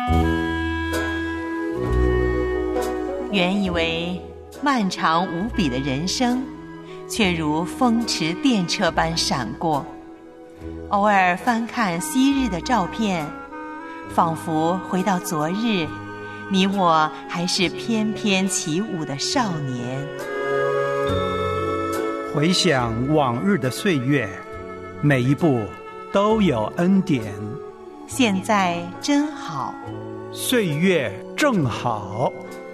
原以为漫长无比的人生，却如风驰电掣般闪过。偶尔翻看昔日的照片，仿佛回到昨日，你我还是翩翩起舞的少年。 回想往日的岁月，每一步都有恩典。 现在真好， 岁月正好。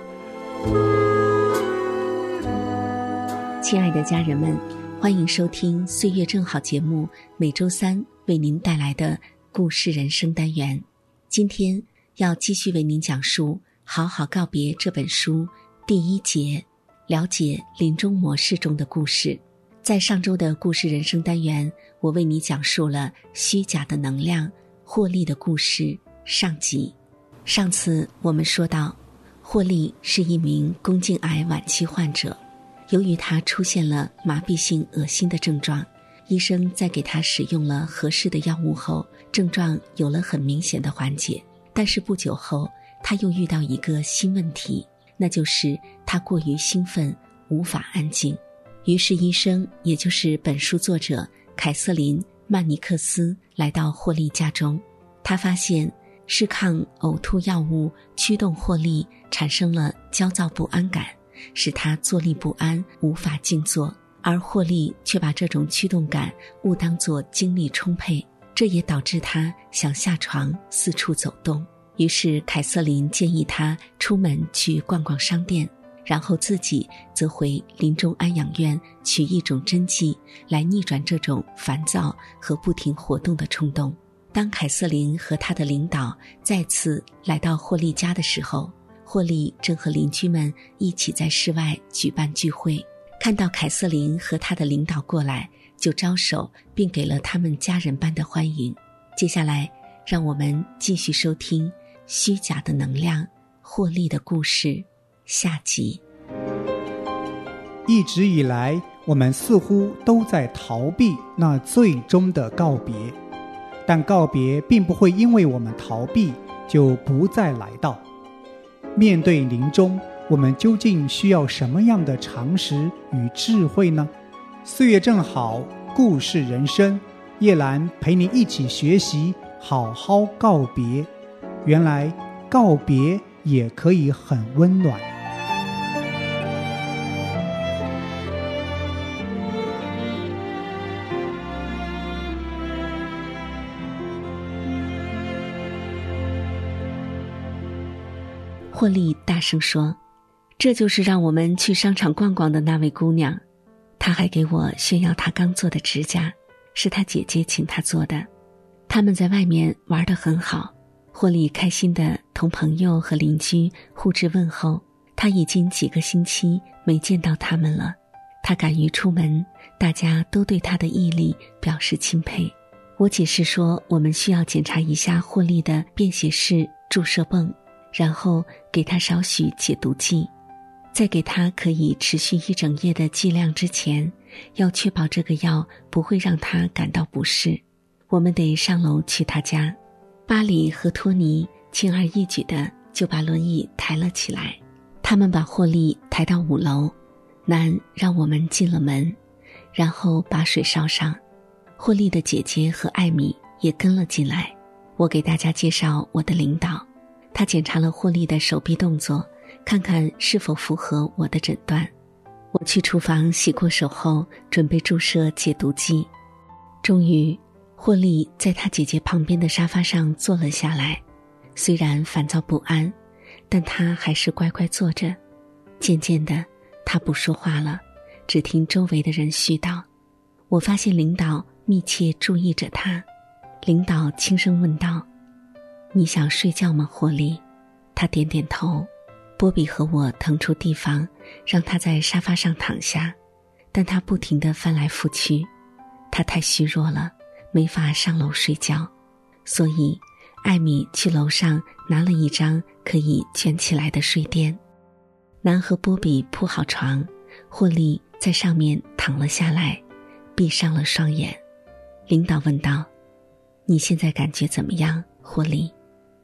亲爱的家人们，欢迎收听岁月正好节目，每周三为您带来的故事人生单元。今天要继续为您讲述《好好告别》这本书第一节，了解临终模式中的故事。在上周的故事人生单元，我为你讲述了虚假的能量霍利的故事上集。上次我们说到，霍利是一名宫颈癌晚期患者，由于他出现了麻痹性恶心的症状，医生在给他使用了合适的药物后，症状有了很明显的缓解。但是不久后，他又遇到一个新问题，那就是他过于兴奋，无法安静。于是医生，也就是本书作者凯瑟琳·曼尼克斯来到霍利家中，他发现是抗呕吐药物驱动霍利产生了焦躁不安感，使他坐立不安，无法静坐，而霍利却把这种驱动感误当作精力充沛，这也导致他想下床四处走动。于是凯瑟琳建议他出门去逛逛商店，然后自己则回临终安养院取一种针剂来逆转这种烦躁和不停活动的冲动。当凯瑟琳和他的领导再次来到霍利家的时候，霍利正和邻居们一起在室外举办聚会，看到凯瑟琳和他的领导过来，就招手并给了他们家人般的欢迎。接下来让我们继续收听虚假的能量霍利的故事下集。 一直以来，我们似乎都在逃避那最终的告别，但告别并不会因为我们逃避就不再来到。面对临终，我们究竟需要什么样的常识与智慧呢？岁月正好，故事人生，叶兰陪你一起学习好好告别。原来告别也可以很温暖。 霍利大声说，这就是让我们去商场逛逛的那位姑娘。她还给我炫耀她刚做的指甲，是她姐姐请她做的。他们在外面玩得很好，霍利开心地同朋友和邻居互致问候。他已经几个星期没见到他们了，他敢于出门，大家都对他的毅力表示钦佩。我解释说，我们需要检查一下霍利的便携式注射泵，然后给他少许解毒剂。在给他可以持续一整夜的剂量之前，要确保这个药不会让他感到不适。我们得上楼去他家。巴里和托尼轻而易举地就把轮椅抬了起来，他们把霍利抬到5楼，南让我们进了门，然后把水烧上。霍利的姐姐和艾米也跟了进来。我给大家介绍我的领导，他检查了霍利的手臂动作，看看是否符合我的诊断。我去厨房洗过手后，准备注射解毒剂。终于，霍利在他姐姐旁边的沙发上坐了下来，虽然烦躁不安，但他还是乖乖坐着。渐渐的，他不说话了，只听周围的人絮叨。我发现领导密切注意着他。领导轻声问道，你想睡觉吗，霍利？他点点头。波比和我腾出地方，让他在沙发上躺下，但他不停地翻来覆去。他太虚弱了，没法上楼睡觉，所以艾米去楼上拿了一张可以卷起来的睡垫。南和波比铺好床，霍利在上面躺了下来，闭上了双眼。领导问道，你现在感觉怎么样，霍利？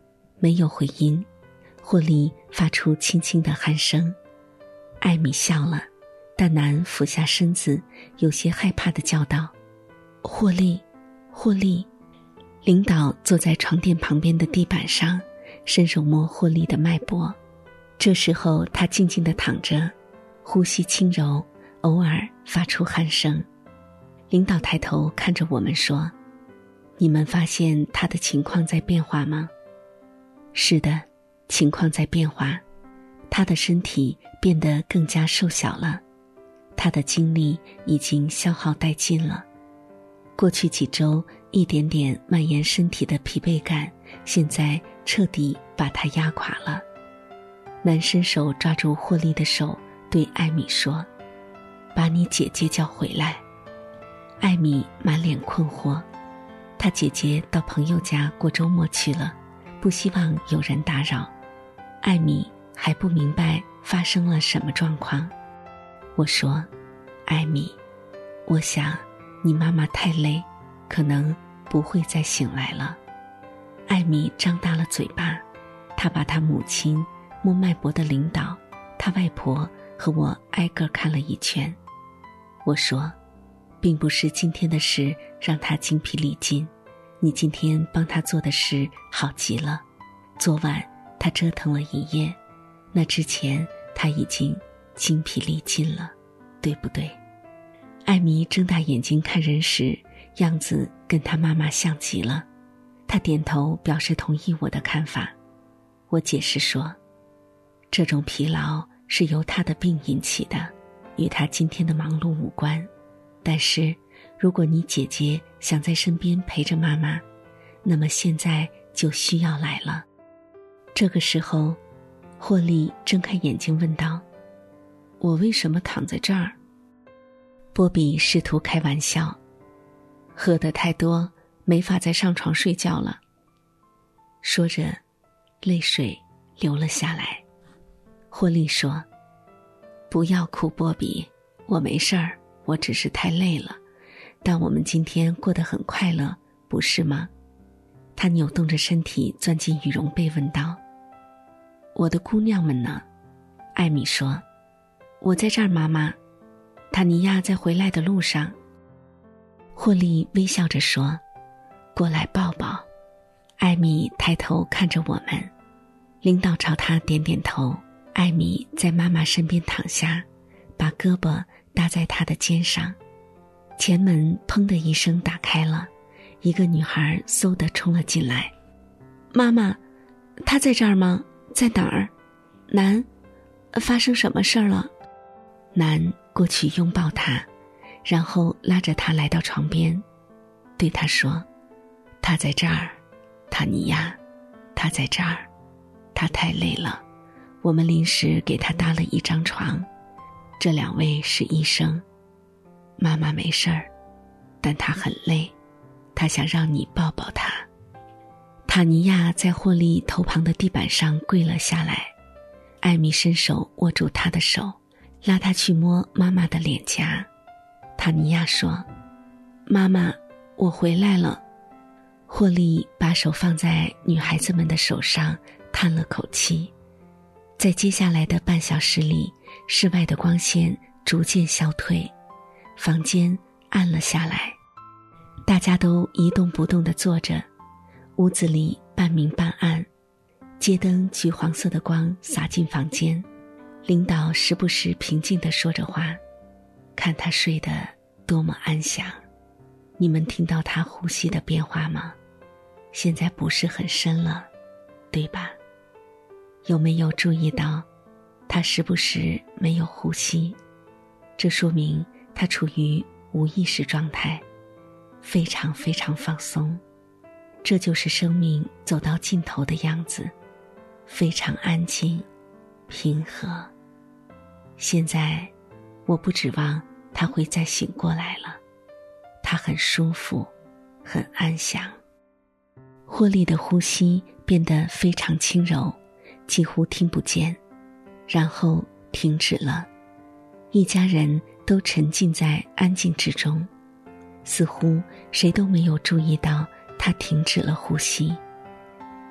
没有回音，霍利发出轻轻的鼾声。艾米笑了，但南俯下身子，有些害怕地叫道：霍利，霍利。领导坐在床垫旁边的地板上，伸手摸霍利的脉搏。这时候他静静地躺着，呼吸轻柔，偶尔发出鼾声。领导抬头看着我们说：你们发现他的情况在变化吗？是的，情况在变化。他的身体变得更加瘦小了，他的精力已经消耗殆尽了。过去几周一点点蔓延身体的疲惫感，现在彻底把他压垮了。南伸手抓住霍利的手，对艾米说：把你姐姐叫回来。艾米满脸困惑，她姐姐到朋友家过周末去了，不希望有人打扰。艾米还不明白发生了什么状况。我说：艾米，我想你妈妈太累，可能不会再醒来了。艾米张大了嘴巴，她把她母亲、摸脉搏的领导、她外婆和我挨个看了一圈。我说：并不是今天的事让她精疲力尽，你今天帮她做的事好极了。昨晚她折腾了一夜，那之前她已经精疲力尽了，对不对？艾米睁大眼睛看人时，样子跟她妈妈像极了。她点头表示同意我的看法。我解释说，这种疲劳是由她的病引起的，与她今天的忙碌无关。但是如果你姐姐想在身边陪着妈妈，那么现在就需要来了。这个时候，霍利睁开眼睛问道：我为什么躺在这儿？波比试图开玩笑：喝得太多，没法再上床睡觉了。说着，泪水流了下来。霍利说：不要哭，波比，我没事儿，我只是太累了。但我们今天过得很快乐，不是吗？他扭动着身体钻进羽绒被问道：我的姑娘们呢？艾米说：我在这儿，妈妈。塔尼亚在回来的路上。霍利微笑着说：过来抱抱。艾米抬头看着我们，领导朝他点点头。艾米在妈妈身边躺下，把胳膊搭在她的肩上。前门砰的一声打开了，一个女孩嗖地冲了进来。妈妈，她在这儿吗？在哪儿？南，发生什么事儿了？南过去拥抱她，然后拉着她来到床边，对她说：她在这儿，塔尼亚，她在这儿，她太累了，我们临时给她搭了一张床，这两位是医生。妈妈没事儿，但她很累，她想让你抱抱她。塔尼亚在霍利头旁的地板上跪了下来，艾米伸手握住她的手，拉她去摸妈妈的脸颊。塔尼亚说：妈妈，我回来了。霍利把手放在女孩子们的手上，叹了口气。在接下来的半小时里，室外的光线逐渐消退，房间暗了下来，大家都一动不动地坐着，屋子里半明半暗，街灯橘黄色的光洒进房间。领导时不时平静地说着话，看他睡得多么安详。你们听到他呼吸的变化吗？现在不是很深了，对吧？有没有注意到他时不时没有呼吸？这说明他处于无意识状态，非常非常放松。这就是生命走到尽头的样子，非常安静平和。现在我不指望他会再醒过来了，他很舒服，很安详。霍利的呼吸变得非常轻柔，几乎听不见，然后停止了。一家人都沉浸在安静之中，似乎谁都没有注意到他停止了呼吸。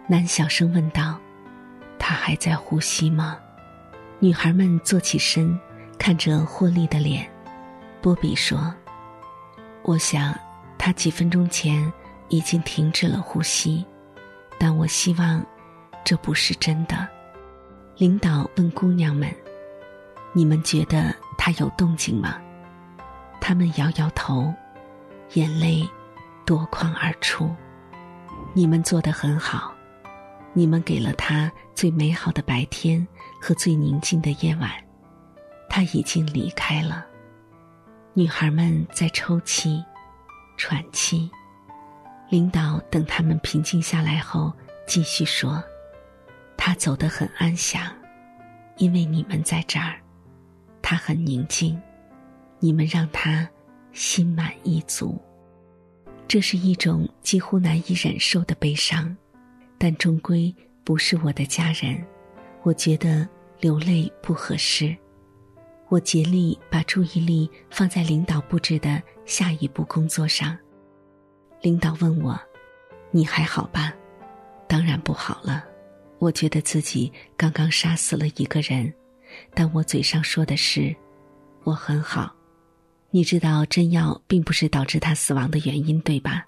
男小声问道：他还在呼吸吗？女孩们坐起身，看着霍利的脸。波比说：我想他几分钟前已经停止了呼吸，但我希望这不是真的。领导问姑娘们：你们觉得他有动静吗？她们摇摇头，眼泪夺眶而出。你们做得很好，你们给了他最美好的白天和最宁静的夜晚，他已经离开了。女孩们在抽泣喘气。领导等他们平静下来后继续说：他走得很安详，因为你们在这儿。他很宁静，你们让他心满意足。这是一种几乎难以忍受的悲伤，但终归不是我的家人，我觉得流泪不合适。我竭力把注意力放在领导布置的下一步工作上。领导问我：你还好吧？当然不好了，我觉得自己刚刚杀死了一个人，但我嘴上说的是我很好。你知道针药并不是导致他死亡的原因，对吧？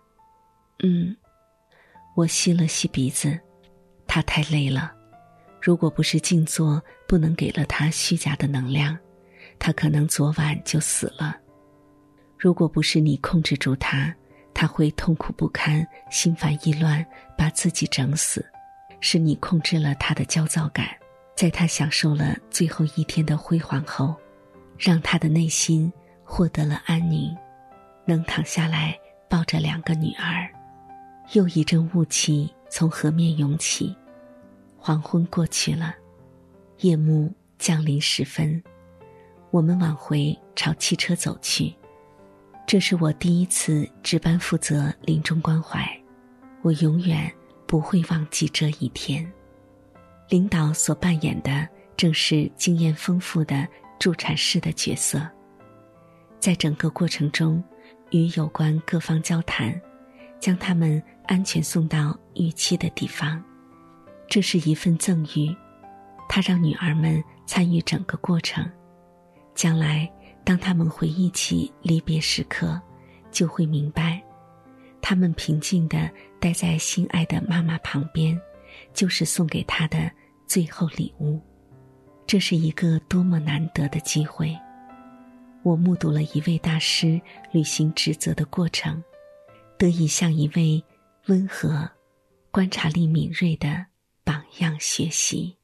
我吸了吸鼻子，他太累了，如果不是静坐不能给了他虚假的能量，他可能昨晚就死了。如果不是你控制住他，他会痛苦不堪，心烦意乱，把自己整死。是你控制了他的焦躁感，在他享受了最后一天的辉煌后，让他的内心获得了安宁，能躺下来抱着2个女儿。又一阵雾气从河面涌起，黄昏过去了，夜幕降临时分，我们往回朝汽车走去。这是我第一次值班负责临终关怀，我永远不会忘记这一天。领导所扮演的正是经验丰富的助产士的角色，在整个过程中与有关各方交谈，将他们安全送到预期的地方。这是一份赠予，他让女儿们参与整个过程，将来当他们回忆起离别时刻，就会明白，他们平静地待在心爱的妈妈旁边，就是送给她的最后礼物。这是一个多么难得的机会。我目睹了一位大师履行职责的过程，得以向一位温和、观察力敏锐的榜样学习。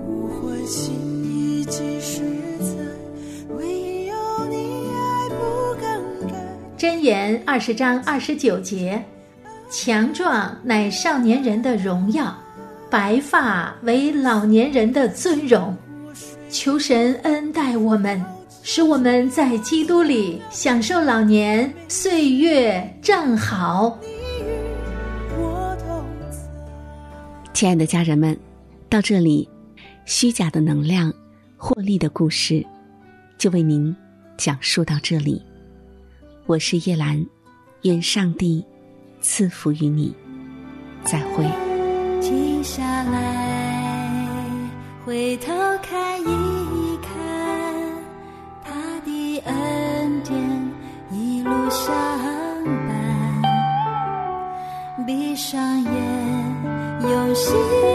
箴言20章29节：强壮乃少年人的荣耀，白发为老年人的尊荣。求神恩待我们，使我们在基督里享受老年，岁月正好。 亲爱的家人们，到这里，虚假的能量获利的故事就为您讲述到这里。我是叶兰，愿上帝赐福于你，再会。 停下来，回头看一看，他的恩典一路相伴。闭上眼，用心